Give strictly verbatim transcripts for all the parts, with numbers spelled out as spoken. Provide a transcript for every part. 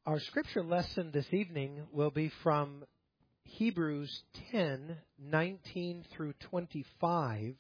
Our scripture lesson this evening will be from Hebrews ten, nineteen through twenty-five.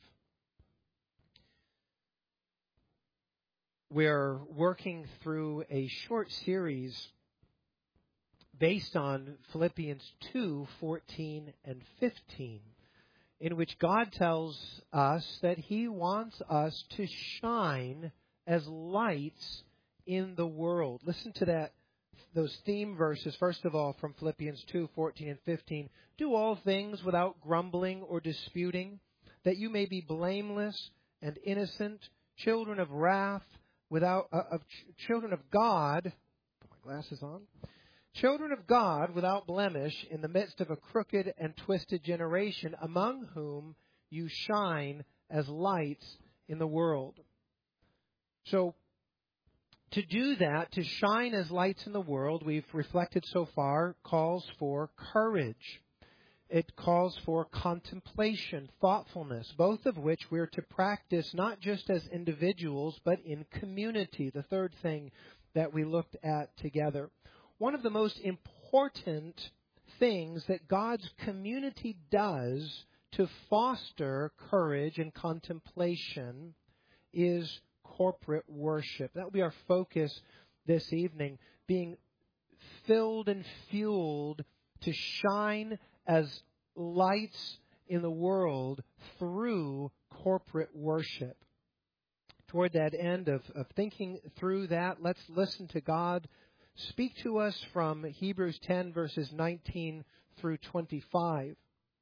We're working through a short series based on Philippians two, fourteen and fifteen, in which God tells us that He wants us to shine as lights in the world. Listen to that. Those theme verses, first of all, from Philippians two, fourteen and fifteen. Do all things without grumbling or disputing, that you may be blameless and innocent, children of wrath, without uh, of ch- children of God. Put my glasses on. Children of God without blemish in the midst of a crooked and twisted generation, among whom you shine as lights in the world. So, to do that, to shine as lights in the world, we've reflected so far, calls for courage. It calls for contemplation, thoughtfulness, both of which we're to practice not just as individuals, but in community, the third thing that we looked at together. One of the most important things that God's community does to foster courage and contemplation is corporate worship. That will be our focus this evening, being filled and fueled to shine as lights in the world through corporate worship. Toward that end of, of thinking through that, let's listen to God speak to us from Hebrews ten, verses nineteen through twenty-five.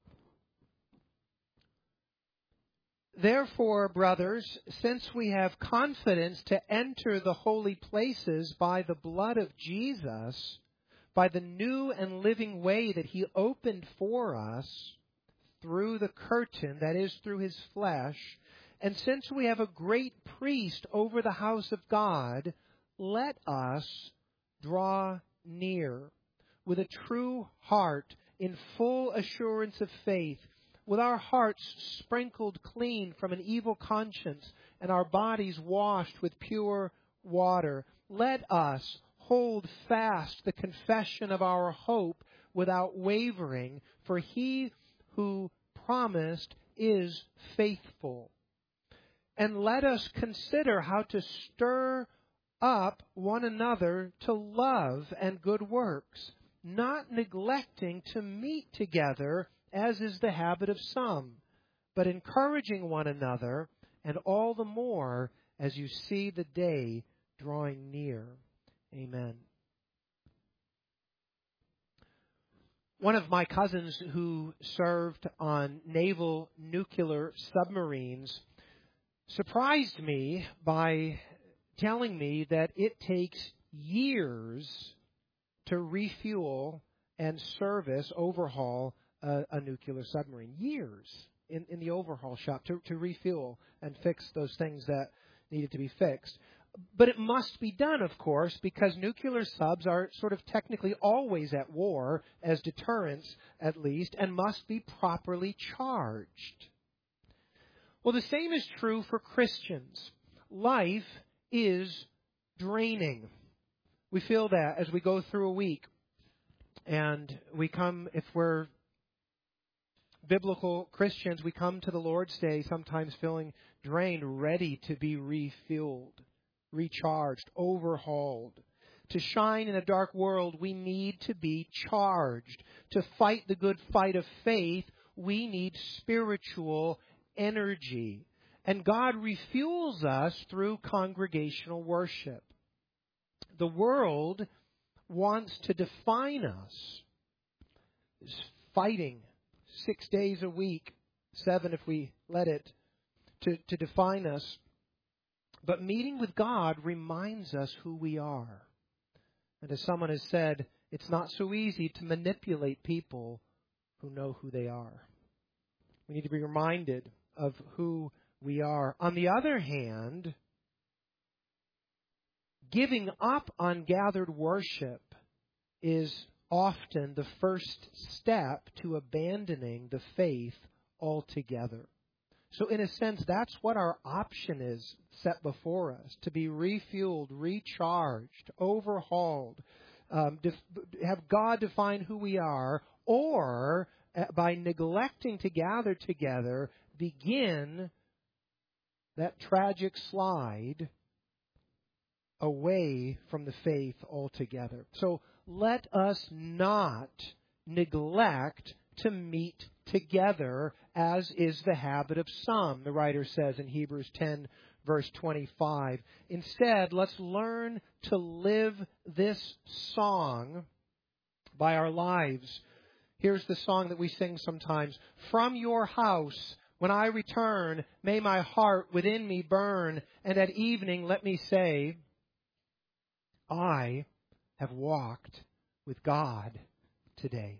Therefore, brothers, since we have confidence to enter the holy places by the blood of Jesus, by the new and living way that He opened for us through the curtain, that is, through His flesh, and since we have a great priest over the house of God, let us draw near with a true heart in full assurance of faith, with our hearts sprinkled clean from an evil conscience and our bodies washed with pure water. Let us hold fast the confession of our hope without wavering, for He who promised is faithful. And let us consider how to stir up one another to love and good works, not neglecting to meet together, as is the habit of some, but encouraging one another, and all the more as you see the day drawing near. Amen. One of my cousins who served on naval nuclear submarines surprised me by telling me that it takes years to refuel and service, overhaul a, a nuclear submarine. Years in, in the overhaul shop to, to refuel and fix those things that needed to be fixed. But it must be done, of course, because nuclear subs are sort of technically always at war, as deterrence at least, and must be properly charged. Well, the same is true for Christians. Life is draining. We feel that as we go through a week. And we come, if we're biblical Christians, we come to the Lord's Day sometimes feeling drained, ready to be refueled, recharged, overhauled. To shine in a dark world, we need to be charged. To fight the good fight of faith, we need spiritual energy. And God refuels us through congregational worship. The world wants to define us. It's fighting six days a week, seven if we let it, to, to define us. But meeting with God reminds us who we are. And as someone has said, it's not so easy to manipulate people who know who they are. We need to be reminded of who we are. On the other hand, giving up on gathered worship is often the first step to abandoning the faith altogether. So in a sense, that's what our option is set before us, to be refueled, recharged, overhauled, um, def- have God define who we are, or uh, by neglecting to gather together, begin that tragic slide away from the faith altogether. So let us not neglect to meet together, as is the habit of some, the writer says in Hebrews ten, verse twenty-five. Instead, let's learn to live this song by our lives. Here's the song that we sing sometimes. From your house, when I return, may my heart within me burn, and at evening let me say, I have walked with God today.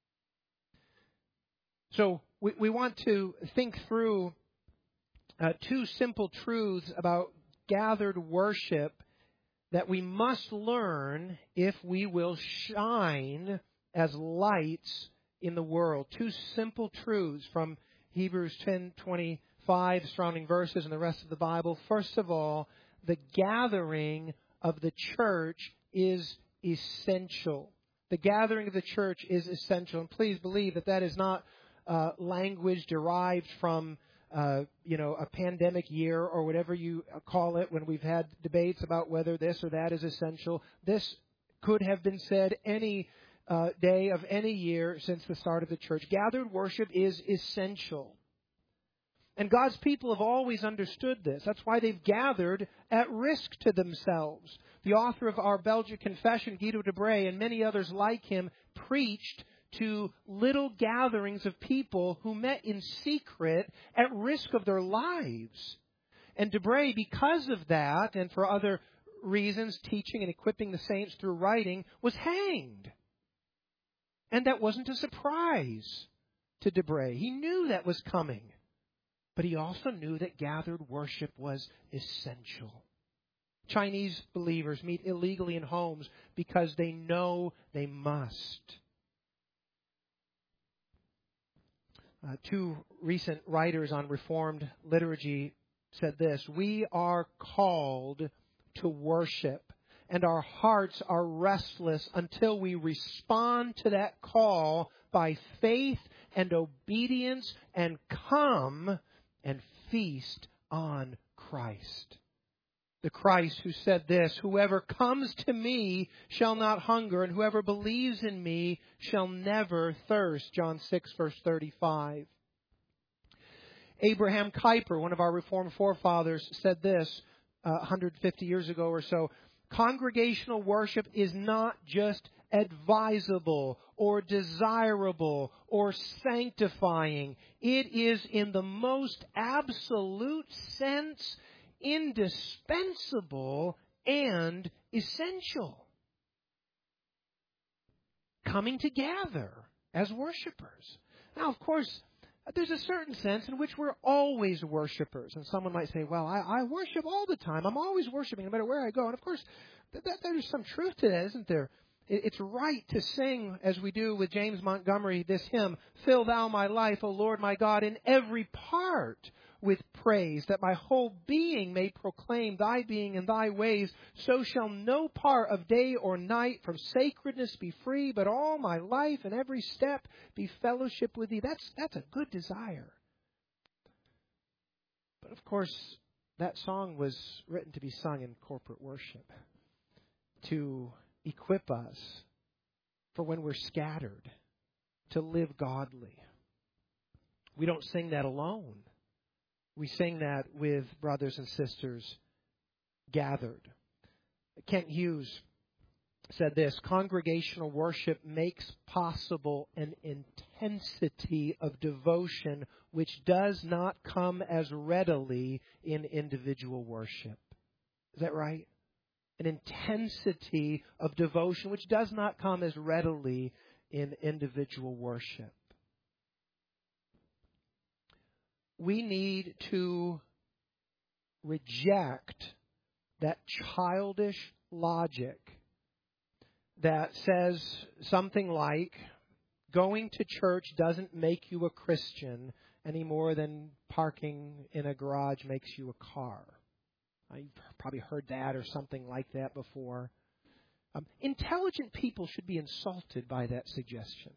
So we, we want to think through uh, two simple truths about gathered worship that we must learn if we will shine as lights in the world. Two simple truths from Hebrews ten twenty-five, surrounding verses, and the rest of the Bible. First of all, the gathering of the church is essential. The gathering of the church is essential. And please believe that that is not uh, language derived from, uh, you know, a pandemic year or whatever you call it when we've had debates about whether this or that is essential. This could have been said any uh, day of any year since the start of the church. Gathered worship is essential. And God's people have always understood this. That's why they've gathered at risk to themselves. The author of our Belgian Confession, Guido de Bray, and many others like him, preached to little gatherings of people who met in secret at risk of their lives. And de Bray, because of that, and for other reasons, teaching and equipping the saints through writing, was hanged. And that wasn't a surprise to de Bray. He knew that was coming. But he also knew that gathered worship was essential. Chinese believers meet illegally in homes because they know they must. Uh, two recent writers on Reformed liturgy said this: we are called to worship, and our hearts are restless until we respond to that call by faith and obedience and come and feast on Christ. The Christ who said this: whoever comes to me shall not hunger, and whoever believes in me shall never thirst. John six, verse thirty-five. Abraham Kuyper, one of our Reformed forefathers, said this uh, one hundred fifty years ago or so: congregational worship is not just advisable or desirable or sanctifying. It is in the most absolute sense indispensable and essential. Coming together as worshipers. Now, of course, there's a certain sense in which we're always worshipers. And someone might say, well, I, I worship all the time. I'm always worshiping no matter where I go. And of course, th- th- there's some truth to that, isn't there? It's right to sing, as we do with James Montgomery, this hymn, "Fill thou my life, O Lord my God, in every part with praise, that my whole being may proclaim thy being and thy ways. So shall no part of day or night from sacredness be free, but all my life and every step be fellowship with thee." That's, that's a good desire. But of course, that song was written to be sung in corporate worship, to equip us for when we're scattered, to live godly. We don't sing that alone. We sing that with brothers and sisters gathered. Kent Hughes said this: congregational worship makes possible an intensity of devotion which does not come as readily in individual worship. Is that right? An intensity of devotion which does not come as readily in individual worship. We need to reject that childish logic that says something like, going to church doesn't make you a Christian any more than parking in a garage makes you a car. You've probably heard that or something like that before. Um, intelligent people should be insulted by that suggestion.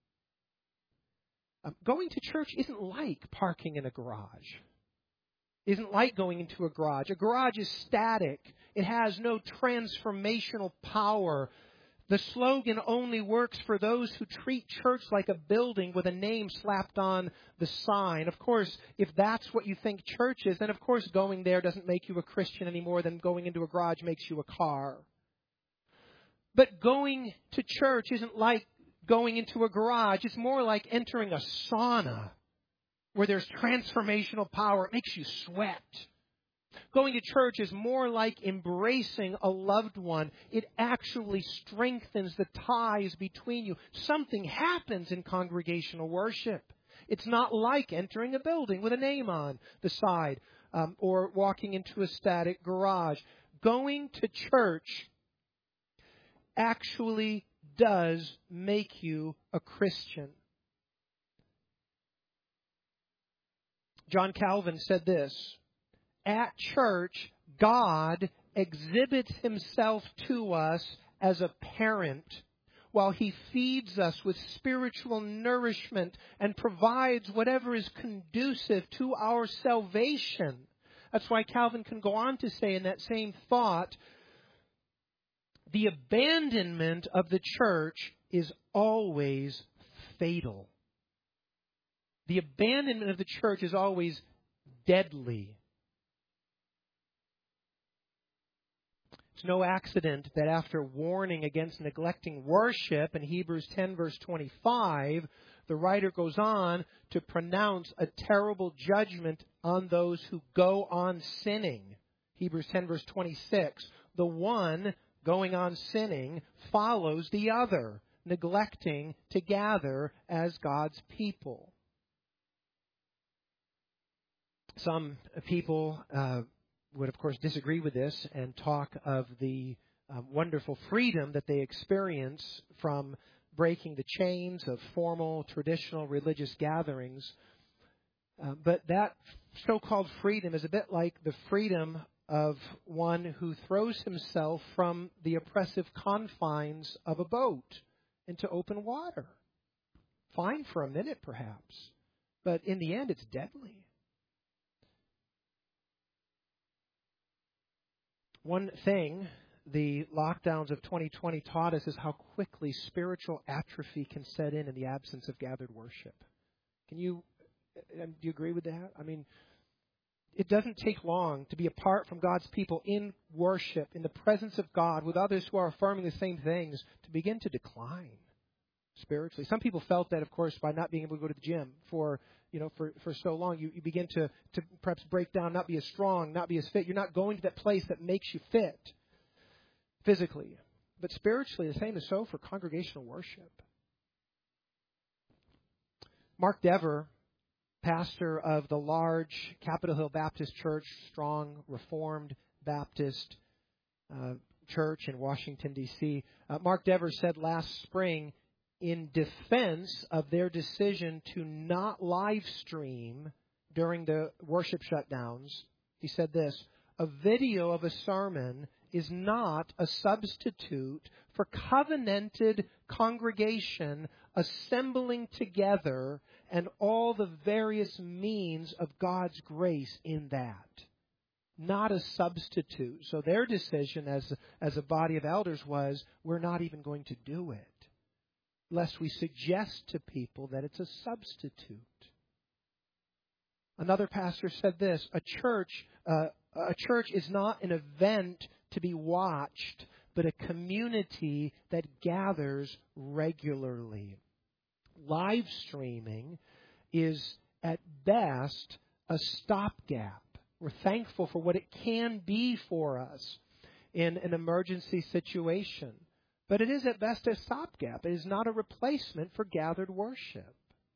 Um, going to church isn't like parking in a garage. Isn't like going into a garage. A garage is static. It has no transformational power. The slogan only works for those who treat church like a building with a name slapped on the sign. Of course, if that's what you think church is, then of course going there doesn't make you a Christian any more than going into a garage makes you a car. But going to church isn't like going into a garage. It's more like entering a sauna where there's transformational power. It makes you sweat. Going to church is more like embracing a loved one. It actually strengthens the ties between you. Something happens in congregational worship. It's not like entering a building with a name on the side um, or walking into a static garage. Going to church actually does make you a Christian. John Calvin said this, "At church, God exhibits himself to us as a parent while he feeds us with spiritual nourishment and provides whatever is conducive to our salvation." That's why Calvin can go on to say in that same thought, the abandonment of the church is always fatal. The abandonment of the church is always deadly. It's no accident that after warning against neglecting worship in Hebrews ten, verse twenty-five, the writer goes on to pronounce a terrible judgment on those who go on sinning. Hebrews ten, verse twenty-six, the one going on sinning follows the other, neglecting to gather as God's people. Some people uh, would, of course, disagree with this and talk of the um, wonderful freedom that they experience from breaking the chains of formal, traditional religious gatherings. Uh, but that so-called freedom is a bit like the freedom of one who throws himself from the oppressive confines of a boat into open water. Fine for a minute, perhaps, but in the end, it's deadly. One thing the lockdowns of twenty twenty taught us is how quickly spiritual atrophy can set in in the absence of gathered worship. Can you, do you agree with that? I mean, it doesn't take long to be apart from God's people in worship, in the presence of God, with others who are affirming the same things, to begin to decline spiritually. Some people felt that, of course, by not being able to go to the gym for you know, for, for so long, you, you begin to, to perhaps break down, not be as strong, not be as fit. You're not going to that place that makes you fit physically. But spiritually, the same is so for congregational worship. Mark Dever, pastor of the large Capitol Hill Baptist Church, strong Reformed Baptist uh, church in Washington, D C, uh, Mark Dever said last spring, in defense of their decision to not live stream during the worship shutdowns, he said this, "A video of a sermon is not a substitute for covenanted congregation assembling together and all the various means of God's grace in that. Not a substitute." So their decision as, as a body of elders was, we're not even going to do it, lest we suggest to people that it's a substitute. Another pastor said this, a church, uh, a church is not an event to be watched, but a community that gathers regularly. Live streaming is at best a stopgap. We're thankful for what it can be for us in an emergency situation. But it is at best a stopgap. It is not a replacement for gathered worship.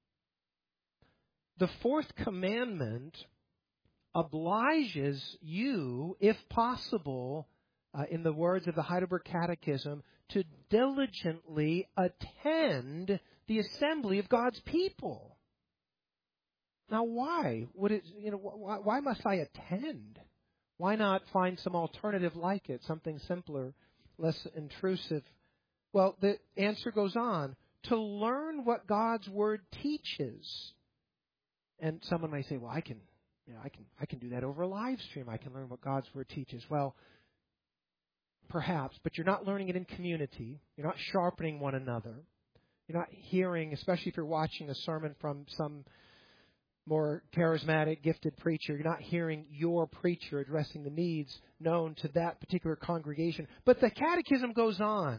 The fourth commandment obliges you, if possible, uh, in the words of the Heidelberg Catechism, to diligently attend the assembly of God's people. Now, why would it? You know, why, why must I attend? Why not find some alternative like it, something simpler, less intrusive? Well, the answer goes on. To learn what God's Word teaches. And someone may say, well, I can, you know, I can, I can do that over a live stream. I can learn what God's Word teaches. Well, perhaps, but you're not learning it in community. You're not sharpening one another. You're not hearing, especially if you're watching a sermon from some more charismatic, gifted preacher, you're not hearing your preacher addressing the needs known to that particular congregation. But the catechism goes on.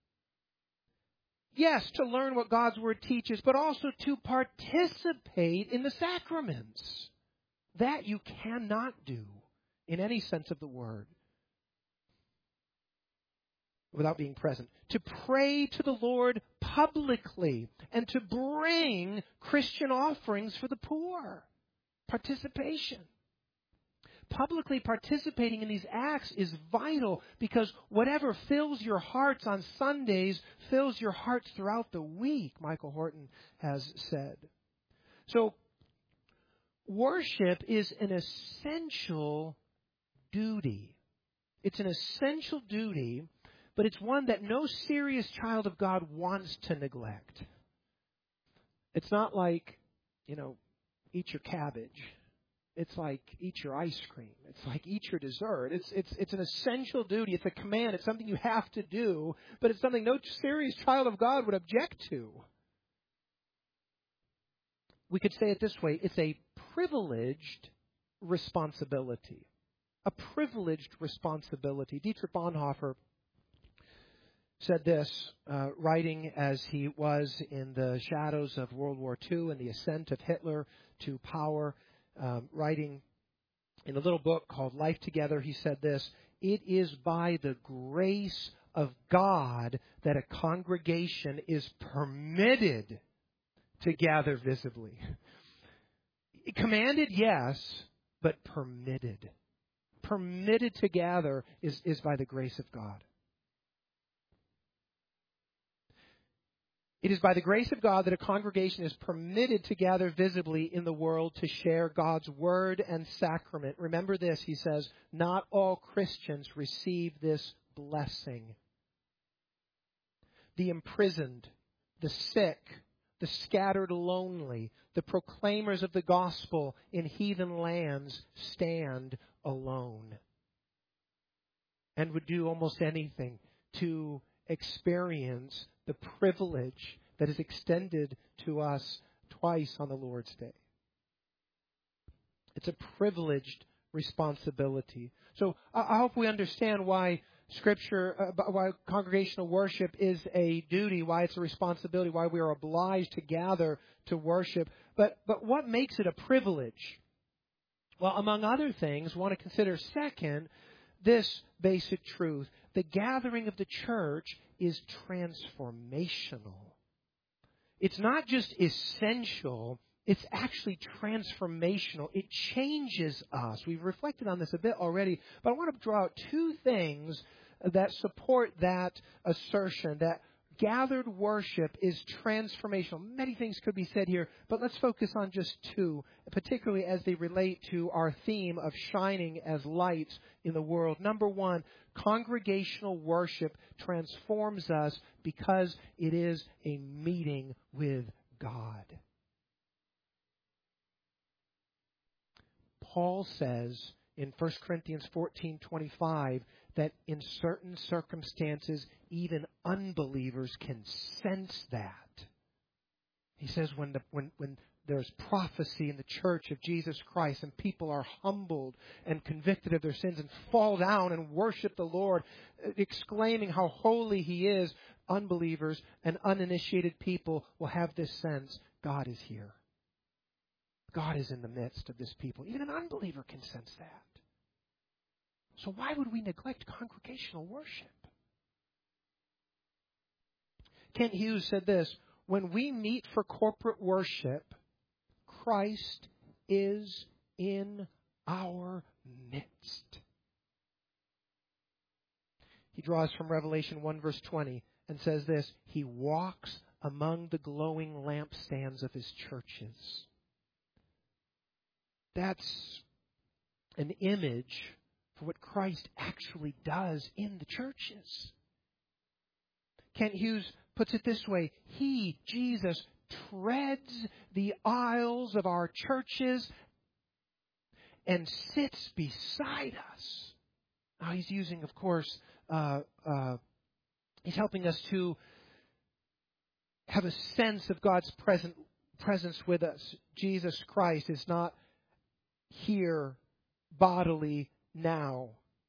Yes, to learn what God's Word teaches, but also to participate in the sacraments. That you cannot do in any sense of the word without being present. To pray to the Lord publicly and to bring Christian offerings for the poor. Participation. Publicly participating in these acts is vital because whatever fills your hearts on Sundays fills your hearts throughout the week, Michael Horton has said. So, worship is an essential duty. It's an essential duty, but it's one that no serious child of God wants to neglect. It's not like, you know, eat your cabbage. It's like eat your ice cream. It's like eat your dessert. It's it's it's an essential duty. It's a command. It's something you have to do, but it's something no serious child of God would object to. We could say it this way. It's a privileged responsibility. A privileged responsibility. Dietrich Bonhoeffer said this, uh, writing as he was in the shadows of World War Two and the ascent of Hitler to power, um, writing in a little book called Life Together, he said this, "It is by the grace of God that a congregation is permitted to gather visibly." Commanded, yes, but permitted. Permitted to gather is, is by the grace of God. It is by the grace of God that a congregation is permitted to gather visibly in the world to share God's word and sacrament. Remember this, he says, not all Christians receive this blessing. The imprisoned, the sick, the scattered lonely, the proclaimers of the gospel in heathen lands stand alone and would do almost anything to experience the privilege that is extended to us twice on the Lord's Day. It's a privileged responsibility. So I hope we understand why Scripture, uh, why congregational worship is a duty, why it's a responsibility, why we are obliged to gather to worship. But but what makes it a privilege? Well, among other things, we want to consider second this basic truth. The gathering of the church is transformational. It's not just essential, it's actually transformational. It changes us. We've reflected on this a bit already, but I want to draw out two things that support that assertion, that gathered worship is transformational. Many things could be said here, but let's focus on just two, particularly as they relate to our theme of shining as lights in the world. Number one, congregational worship transforms us because it is a meeting with God. Paul says in First Corinthians fourteen twenty-five that in certain circumstances, even unbelievers can sense that. He says when the, when, when there's prophecy in the church of Jesus Christ and people are humbled and convicted of their sins and fall down and worship the Lord, exclaiming how holy He is, unbelievers and uninitiated people will have this sense, God is here. God is in the midst of this people. Even an unbeliever can sense that. So why would we neglect congregational worship? Kent Hughes said this, when we meet for corporate worship, Christ is in our midst. He draws from Revelation one verse twenty and says this, He walks among the glowing lampstands of His churches. That's an image for what Christ actually does in the churches. Kent Hughes puts it this way. He, Jesus, treads the aisles of our churches and sits beside us. Now, he's using, of course, uh, uh, he's helping us to have a sense of God's present, presence with us. Jesus Christ is not here bodily now.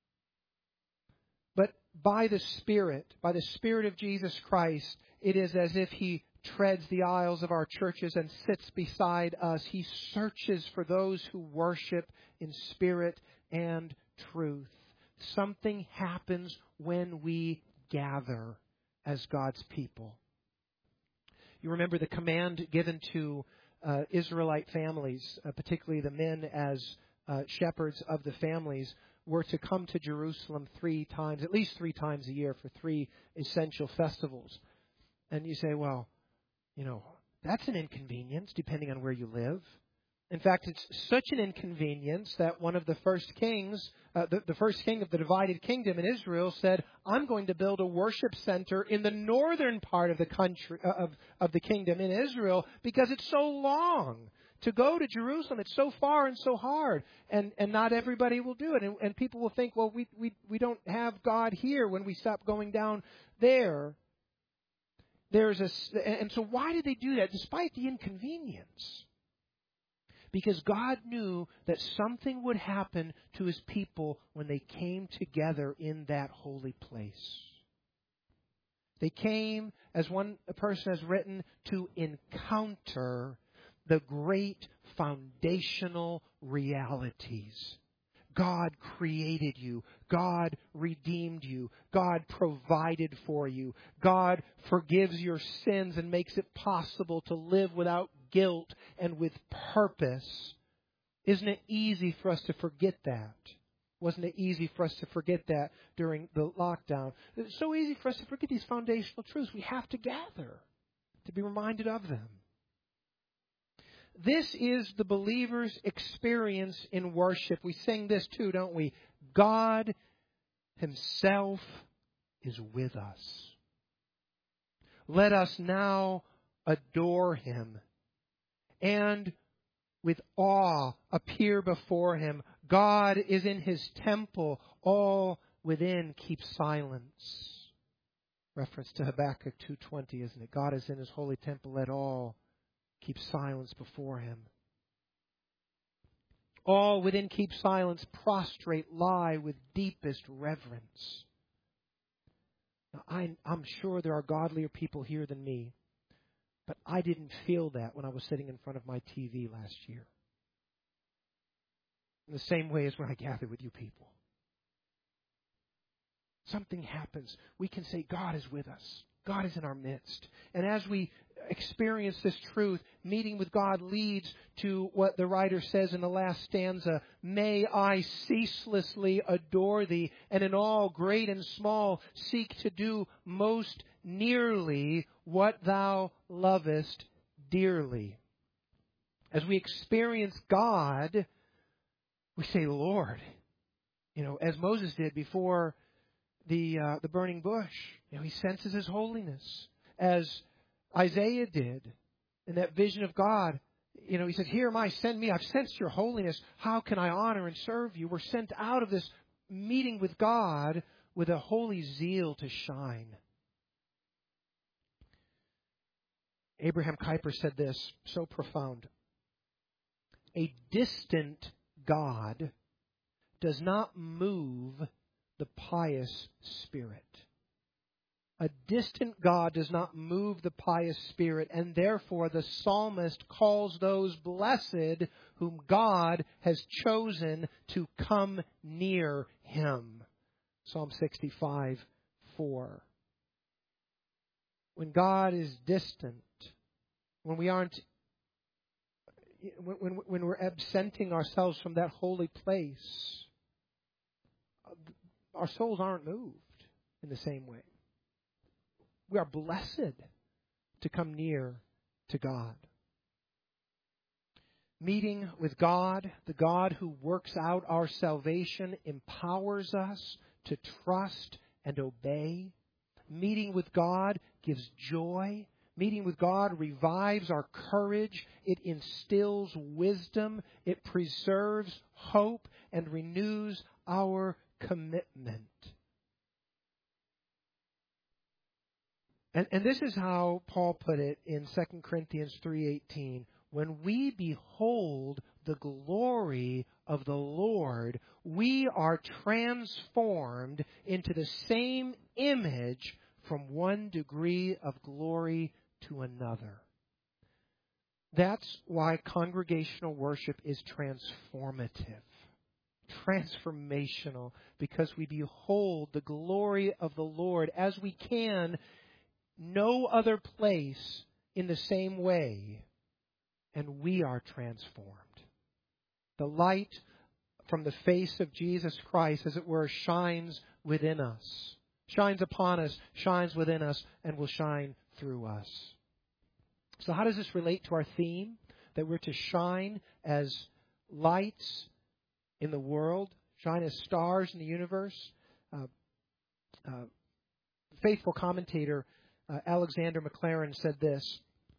But by the Spirit, by the Spirit of Jesus Christ, it is as if He treads the aisles of our churches and sits beside us. He searches for those who worship in spirit and truth. Something happens when we gather as God's people. You remember the command given to uh, Israelite families, uh, particularly the men as uh, shepherds of the families, were to come to Jerusalem three times, at least three times a year for three essential festivals. And you say, well, you know, that's an inconvenience depending on where you live. In fact, it's such an inconvenience that one of the first kings, uh, the, the first king of the divided kingdom in Israel said, I'm going to build a worship center in the northern part of the country, uh, of, of the kingdom in Israel, because it's so long to go to Jerusalem. It's so far and so hard, and, and not everybody will do it. And, and people will think, well, we, we, we don't have God here when we stop going down there. There's a, and so why did they do that despite the inconvenience? Because God knew that something would happen to His people when they came together in that holy place. They came, as one person has written, to encounter the great foundational realities. God created you. God redeemed you. God provided for you. God forgives your sins and makes it possible to live without guilt and with purpose. Isn't it easy for us to forget that? Wasn't it easy for us to forget that during the lockdown? It's so easy for us to forget these foundational truths. We have to gather to be reminded of them. This is the believer's experience in worship. We sing this too, don't we? God Himself is with us. Let us now adore Him and with awe appear before Him. God is in His temple. All within keep silence. Reference to Habakkuk two twenty, isn't it? God is in His holy temple. Let all keep silence before Him. All within keep silence, prostrate lie with deepest reverence. Now, I, I'm sure there are godlier people here than me, but I didn't feel that when I was sitting in front of my T V last year. In the same way as when I gather with you people. Something happens. We can say, God is with us. God is in our midst. And as we experience this truth, meeting with God leads to what the writer says in the last stanza, may I ceaselessly adore Thee, and in all great and small seek to do most nearly what Thou lovest dearly. As we experience God, we say, Lord, you know, as Moses did before the uh, the burning bush. You know, he senses His holiness. As Isaiah did in that vision of God, you know, he said, here am I, send me. I've sensed your holiness. How can I honor and serve you? We're sent out of this meeting with God with a holy zeal to shine. Abraham Kuyper said this, so profound. A distant God does not move the pious spirit. A distant God does not move the pious spirit, and therefore the psalmist calls those blessed whom God has chosen to come near Him. Psalm sixty-five, four. When God is distant, when we aren't, when, when, when we're absenting ourselves from that holy place, our souls aren't moved in the same way. We are blessed to come near to God. Meeting with God, the God who works out our salvation, empowers us to trust and obey. meeting with God gives joy. Meeting with God revives our courage. It instills wisdom. It preserves hope and renews our commitment. And, and this is how Paul put it in Second Corinthians three eighteen. When we behold the glory of the Lord, we are transformed into the same image from one degree of glory to another. That's why congregational worship is transformative, transformational, because we behold the glory of the Lord as we can no other place in the same way, and we are transformed. The light from the face of Jesus Christ, as it were, shines within us, shines upon us, shines within us, and will shine through us. So how does this relate to our theme? That we're to shine as lights in the world, shine as stars in the universe. Uh, uh, faithful commentator uh, Alexander McLaren said this: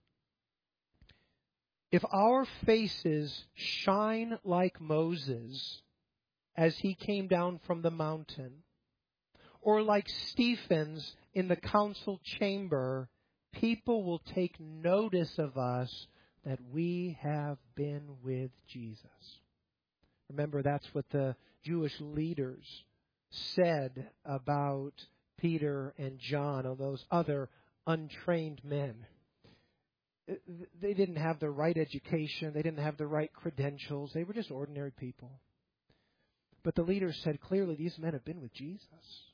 if our faces shine like Moses as he came down from the mountain, or like Stephen's in the council chamber, people will take notice of us that we have been with Jesus. Remember, that's what the Jewish leaders said about Peter and John, or those other untrained men. They didn't have the right education. They didn't have the right credentials. They were just ordinary people. But the leaders said clearly, these men have been with Jesus.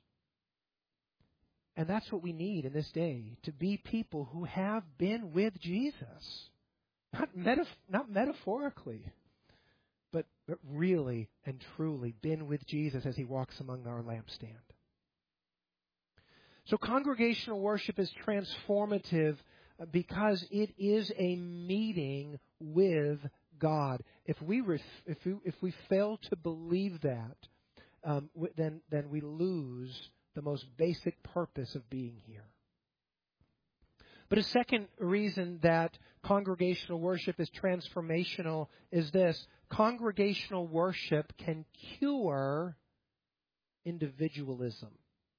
And that's what we need in this day, to be people who have been with Jesus. Not, metaf- not metaphorically, but, but really and truly been with Jesus as he walks among our lampstand. So congregational worship is transformative because it is a meeting with God. If we ref- if we, if we fail to believe that, um, then then we lose the most basic purpose of being here. But a second reason that congregational worship is transformational is this: congregational worship can cure individualism.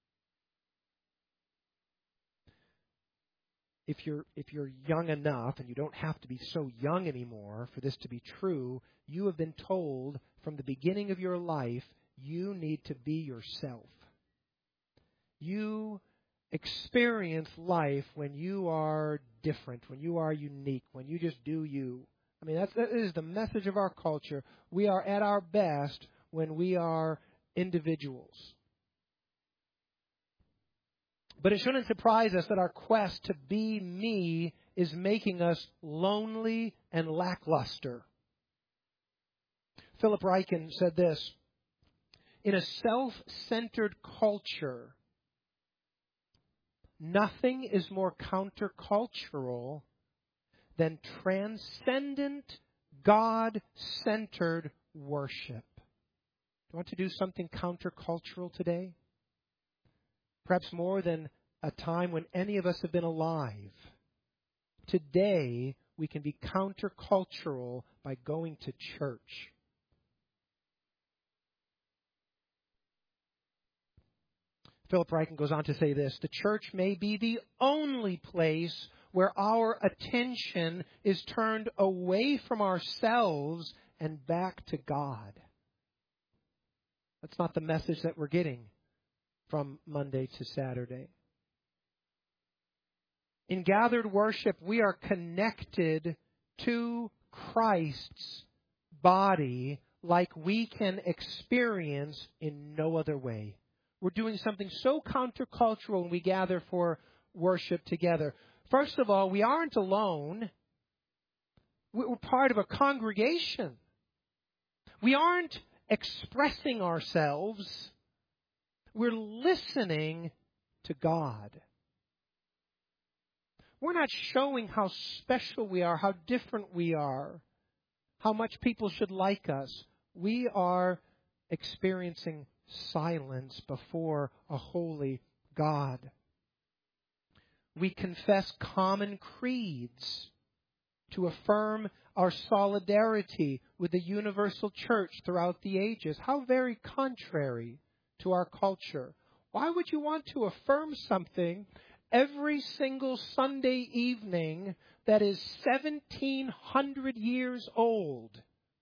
If you're if you're young enough, and you don't have to be so young anymore for this to be true, you have been told from the beginning of your life, you need to be yourself. You experience life when you are different, when you are unique, when you just do you. I mean, that's, that is the message of our culture. We are at our best when we are individuals. But it shouldn't surprise us that our quest to be me is making us lonely and lackluster. Philip Ryken said this: in a self-centered culture, nothing is more countercultural than transcendent, God-centered worship. Do you want to do something countercultural today? Perhaps more than a time when any of us have been alive. Today, we can be countercultural by going to church. Philip Ryken goes on to say this: the church may be the only place where our attention is turned away from ourselves and back to God. That's not the message that we're getting from Monday to Saturday. In gathered worship, we are connected to Christ's body like we can experience in no other way. We're doing something so countercultural when we gather for worship together. First of all, we aren't alone. We're part of a congregation. We aren't expressing ourselves. We're listening to God. We're not showing how special we are, how different we are, how much people should like us. We are experiencing silence before a holy God. We confess common creeds to affirm our solidarity with the universal church throughout the ages. How very contrary to our culture. Why would you want to affirm something every single Sunday evening that is seventeen hundred years old?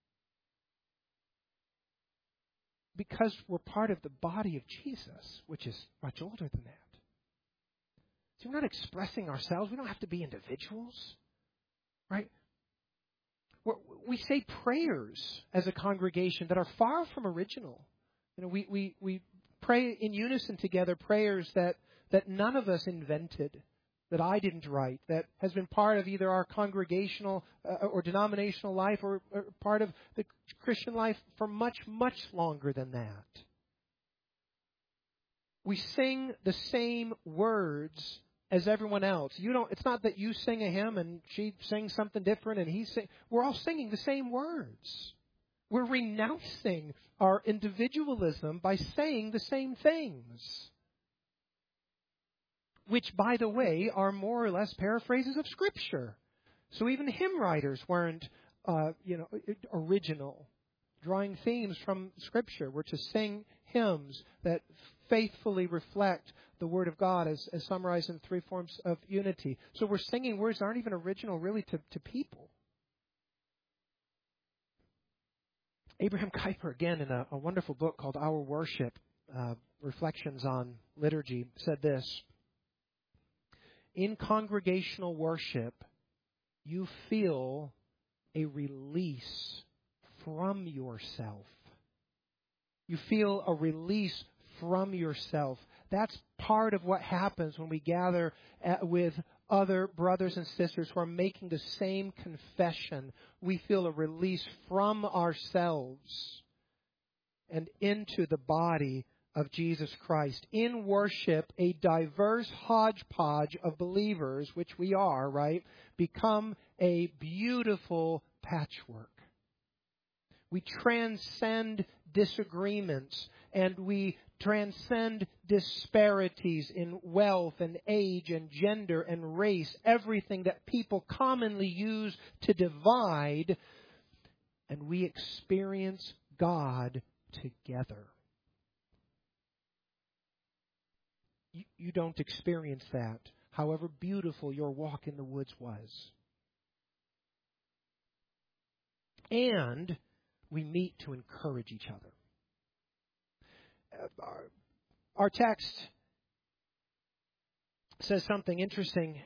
Because we're part of the body of Jesus, which is much older than that. So we're not expressing ourselves. We don't have to be individuals, right? We're, we say prayers as a congregation that are far from original. You know, we, we, we pray in unison together prayers that, that none of us invented, that I didn't write, that has been part of either our congregational uh, or denominational life or, or part of the Christian life for much, much longer than that. We sing the same words as everyone else. You don't. It's not that you sing a hymn and she sings something different and he sing. We're all singing the same words. We're renouncing our individualism by saying the same things, which, by the way, are more or less paraphrases of Scripture. So even hymn writers weren't, uh, you know, original, drawing themes from Scripture. We're to sing hymns that faithfully reflect the Word of God as, as summarized in three forms of unity. So we're singing words that aren't even original really to, to people. Abraham Kuyper, again, in a, a wonderful book called Our Worship, uh, Reflections on Liturgy, said this: in congregational worship, you feel a release from yourself. You feel a release from yourself. That's part of what happens when we gather at, with other brothers and sisters who are making the same confession. We feel a release from ourselves and into the body of Jesus Christ. In worship, a diverse hodgepodge of believers, which we are, right, become a beautiful patchwork. We transcend disagreements and we transcend disparities in wealth and age and gender and race, everything that people commonly use to divide, and we experience God together. You, you don't experience that, however beautiful your walk in the woods was. And we meet to encourage each other. Uh, our, our text says something interesting.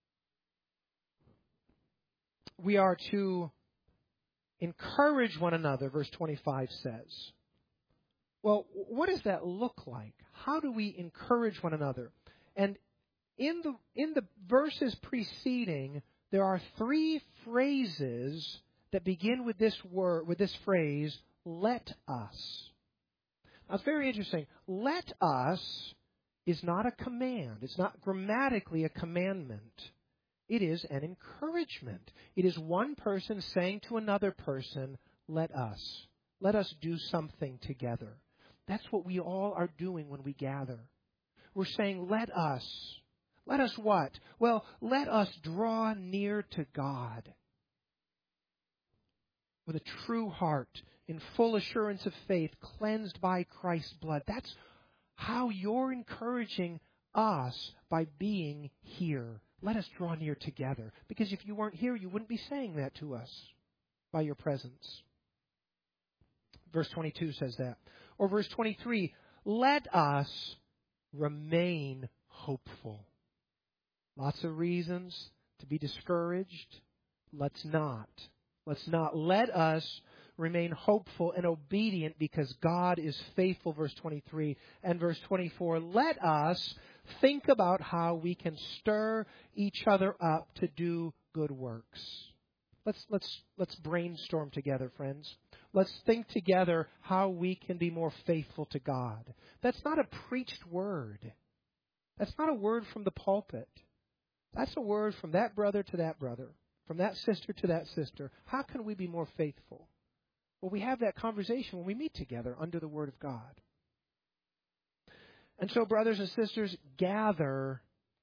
We are to encourage one another, verse twenty-five says. Well, what does that look like? How do we encourage one another? And in the in the verses preceding, there are three phrases that begin with this word, with this phrase, let us. Now, it's very interesting. Let us is not a command. It's not grammatically a commandment. It is an encouragement. It is one person saying to another person, let us. Let us do something together. That's what we all are doing when we gather. We're saying, let us. Let us what? Well, let us draw near to God with a true heart, in full assurance of faith, cleansed by Christ's blood. That's how you're encouraging us by being here. Let us draw near together. Because if you weren't here, you wouldn't be saying that to us by your presence. Verse twenty-two says that. Or verse twenty-three, let us remain hopeful. Lots of reasons to be discouraged. Let's not. Let's not. Let us remain hopeful and obedient because God is faithful, verse twenty-three. And verse twenty-four, let us think about how we can stir each other up to do good works. Let's, let's, let's brainstorm together, friends. Let's think together how we can be more faithful to God. That's not a preached word. That's not a word from the pulpit. That's a word from that brother to that brother, from that sister to that sister. How can we be more faithful? Well, we have that conversation when we meet together under the Word of God. And so, brothers and sisters, gather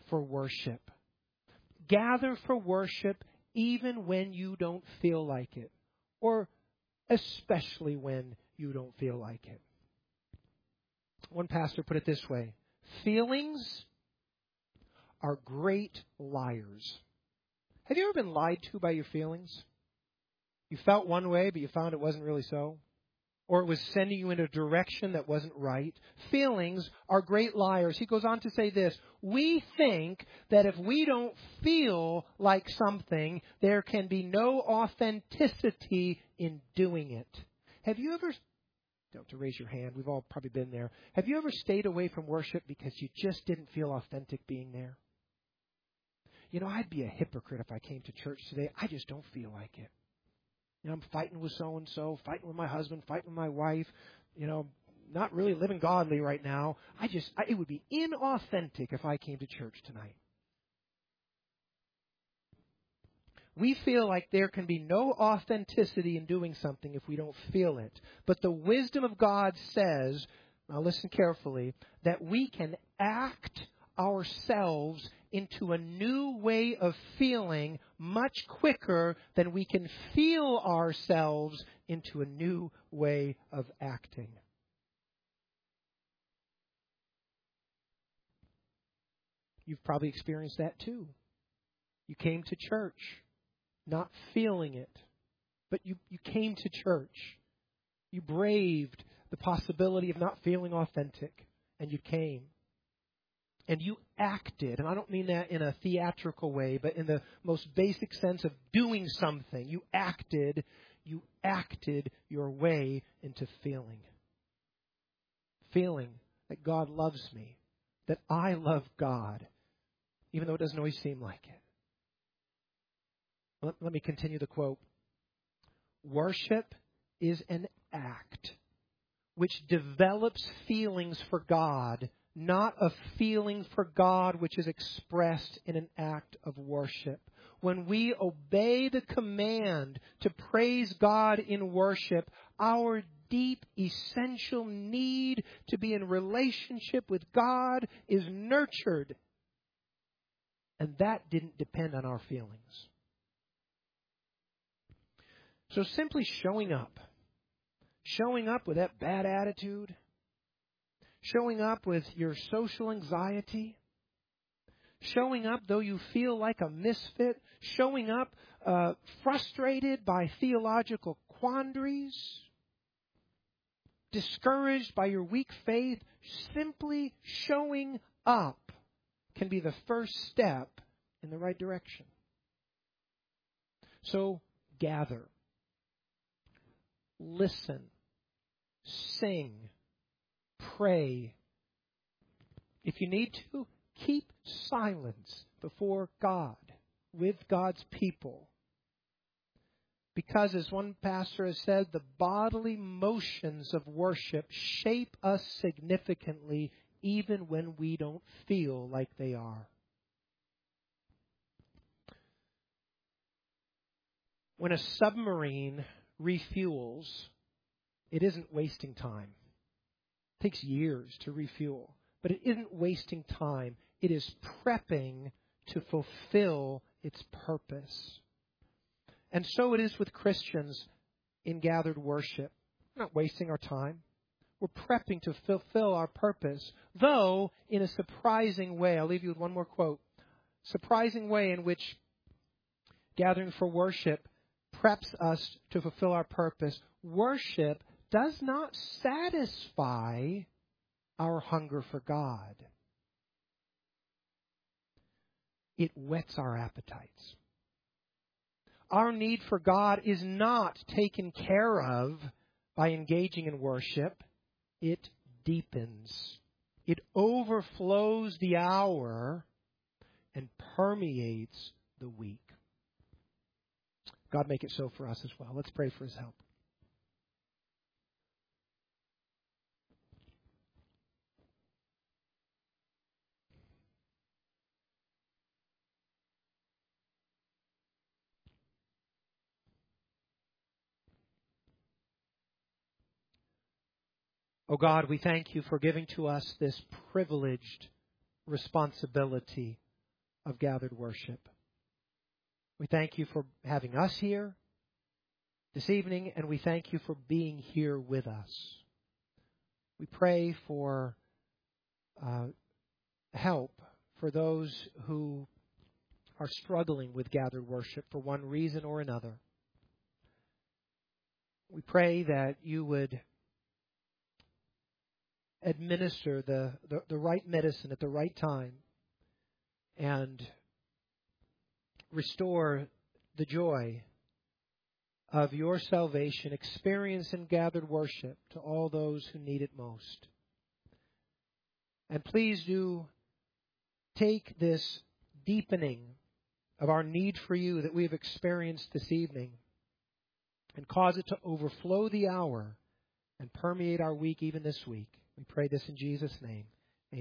for worship. Gather for worship even when you don't feel like it, or especially when you don't feel like it. One pastor put it this way: feelings are great liars. Have you ever been lied to by your feelings? You felt one way, but you found it wasn't really so? Or it was sending you in a direction that wasn't right? Feelings are great liars. He goes on to say this: we think that if we don't feel like something, there can be no authenticity in doing it. Have you ever, don't have to raise your hand, we've all probably been there. Have you ever stayed away from worship because you just didn't feel authentic being there? You know, I'd be a hypocrite if I came to church today. I just don't feel like it. You know, I'm fighting with so-and-so, fighting with my husband, fighting with my wife, you know, not really living godly right now. I just, I, it would be inauthentic if I came to church tonight. We feel like there can be no authenticity in doing something if we don't feel it. But the wisdom of God says, now listen carefully, that we can act ourselves into a new way of feeling much quicker than we can feel ourselves into a new way of acting. You've probably experienced that too. You came to church not feeling it, but you, you came to church. You braved the possibility of not feeling authentic, and you came. And you acted, and I don't mean that in a theatrical way, but in the most basic sense of doing something. You acted, you acted your way into feeling. Feeling that God loves me, that I love God, even though it doesn't always seem like it. Let, let me continue the quote. Worship is an act which develops feelings for God, not a feeling for God which is expressed in an act of worship. When we obey the command to praise God in worship, our deep, essential need to be in relationship with God is nurtured. And that didn't depend on our feelings. So simply showing up, showing up with that bad attitude, showing up with your social anxiety, showing up though you feel like a misfit, showing up uh, frustrated by theological quandaries, discouraged by your weak faith, simply showing up can be the first step in the right direction. So gather, listen, sing, pray. If you need to, keep silence before God, with God's people. Because, as one pastor has said, the bodily motions of worship shape us significantly even when we don't feel like they are. When a submarine refuels, it isn't wasting time. It takes years to refuel, but it isn't wasting time. It is prepping to fulfill its purpose. And so it is with Christians in gathered worship. We're not wasting our time. We're prepping to fulfill our purpose, though in a surprising way. I'll leave you with one more quote. Surprising way in which gathering for worship preps us to fulfill our purpose. Worship does not satisfy our hunger for God. It whets our appetites. Our need for God is not taken care of by engaging in worship. It deepens. It overflows the hour and permeates the week. God make it so for us as well. Let's pray for His help. Oh God, we thank You for giving to us this privileged responsibility of gathered worship. We thank you for having us here this evening, and we thank you for being here with us. We pray for uh, help for those who are struggling with gathered worship for one reason or another. We pray that you would administer the, the, the right medicine at the right time and restore the joy of your salvation, experience in gathered worship to all those who need it most. And please do take this deepening of our need for you that we have experienced this evening and cause it to overflow the hour and permeate our week even this week. We pray this in Jesus' name.